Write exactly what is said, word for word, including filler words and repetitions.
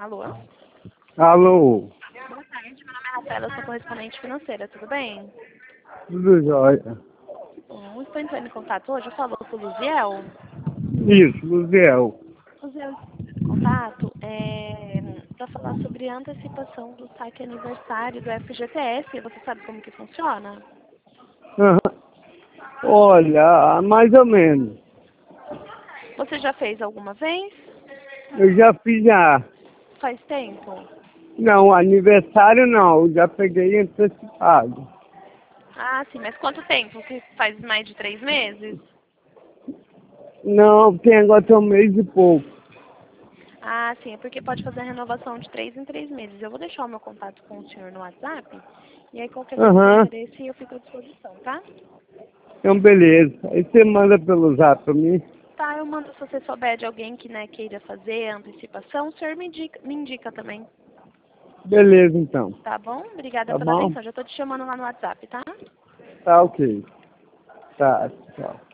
Alô? Alô, Boa tarde, meu nome é Rafaela, eu sou correspondente financeira, tudo bem? tudo jóia? Bom, estou entrando em contato hoje, eu falo com o Luziel. Isso, Luziel. Luziel, em contato é, para falar sobre a antecipação do saque aniversário do F G T S. Você sabe como que funciona? Aham. Olha, mais ou menos. Você já fez alguma vez? Eu já fiz já. Faz tempo? Não, aniversário não, eu já peguei antecipado. Ah, sim, mas quanto tempo? Que faz mais de três meses? Não, tem agora tem um mês e pouco. Ah, sim, é porque pode fazer a renovação de três em três meses. Eu vou deixar o meu contato com o senhor no WhatsApp, e aí qualquer dúvida ou Aham, interesse eu fico à disposição, tá? então beleza. Aí você manda pelo zap pra mim. Tá, eu mando se você souber de alguém que né, queira fazer a antecipação, o senhor me indica, me indica também, Beleza então. tá bom? Obrigada Tá pela bom? atenção, já tô te chamando lá no WhatsApp, tá? Tá ok. Tá, tchau.